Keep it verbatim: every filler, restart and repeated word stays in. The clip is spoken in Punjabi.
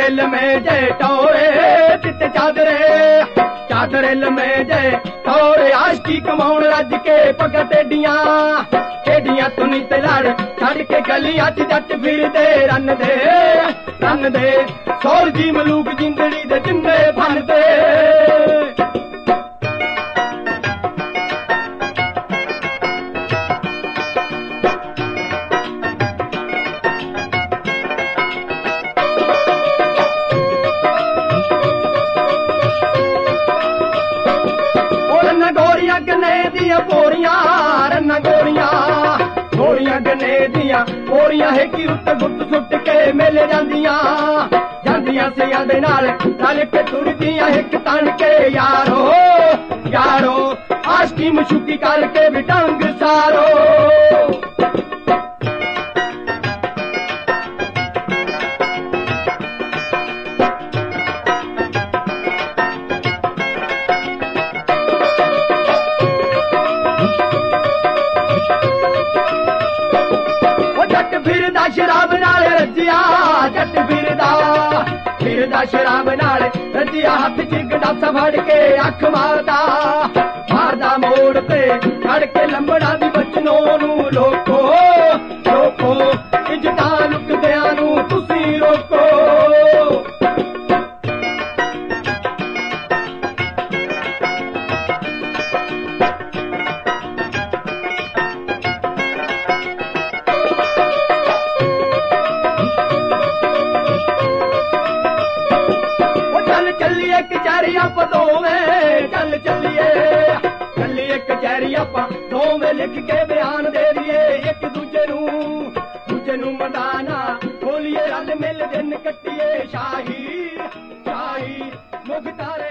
ਚਾਦਰੇ ਲਮੇ ਜੇ ਟੋਰੇ ਚਿੱਟੇ ਚਾਦਰੇ ਚਾਦਰੇ ਲਮੇ ਜੇ ਟੋਰੇ ਆਸ਼ਕੀ ਕਮਾਉਣ ਰੱਜ ਕੇ ਪੱਗਾਂ ਟੇਡੀਆਂ ਟੇਡੀਆਂ ਤੁਨੀ ਤੇ ਲੜ ਛੱਡ ਕੇ ਗਲੀਆਂ ਚ ਜੱਟ ਫਿਰਦੇ ਰੰਨ ਦੇ ਰੰਨ ਦੇ ਸੌਰ ਜੀ ਮਲੂਕ ਜਿੰਦੜੀ ਦੇ ਜਿੰਦੇ ਫਨਦੇ ਗੋਰੀਆਂ ਗੰਨੇ ਦੀਆਂ ਪੋਰੀਆਂ ਰੰਨਾਂ ਗੋਰੀਆਂ ਗੋਰੀਆਂ ਗੰਨੇ ਦੀਆਂ ਪੋਰੀਆਂ ਹੈ ਕਿ ਉੱਤੇ ਗੁੱਟ ਸੁੱਟ ਕੇ ਮੇਲੇ ਜਾਂਦੀਆਂ ਜਾਂਦੀਆਂ ਸਿਆਂ ਦੇ ਨਾਲ ਰਲ ਕੇ ਤੁਰਦੀਆਂ ਇੱਕ ਤਣ ਕੇ ਯਾਰੋ ਯਾਰੋ ਆਸ਼ਕੀ ਮਸ਼ੂਕੀ ਕਰਕੇ ਵੀ ਡੰਗ ਸਾਰੋ ਫਿਰਦਾ ਸ਼ਰਾਬ ਨਾਲ ਰੱਜਿਆ ਜੱਟ ਫਿਰਦਾ ਫਿਰਦਾ ਸ਼ਰਾਬ ਨਾਲ ਰੱਜਿਆ ਹੱਥ ਚ ਗੰਡਾਸਾ ਫੜ ਕੇ ਅੱਖ ਮਾਰਦਾ ਮਾਰਦਾ ਮੋੜ ਤੇ ਖੜ ਕੇ ਲੰਬੜਾ ਦੀ ਬਚਨੋਂ ਨੂੰ ਲੋਕੋ ਲੋਕੋ ਇੱਜ਼ਤਾਂ ਲੁੱਟਦਿਆਂ ਨੂੰ ਤੁਸੀਂ ਰੋਕੋ ਚੱਲੀਏ ਕਚਹਿਰੀ ਆਪਾਂ ਦੋਵੇਂ ਚੱਲ ਚੱਲੀਏ ਚੱਲੀਏ ਕਚਹਿਰੀ ਆਪਾਂ ਦੋਵੇਂ ਲਿਖ ਕੇ ਬਿਆਨ ਦੇ ਦਈਏ ਇੱਕ ਦੂਜੇ ਨੂੰ ਦੂਜੇ ਨੂੰ ਮਦਾਨਾ ਖੋਲੀਏ ਰਲ ਮਿਲ ਦਿਨ ਕੱਟੀਏ ਸ਼ਾਹੀ ਸ਼ਾਹੀ ਮੁਖਤਾਰ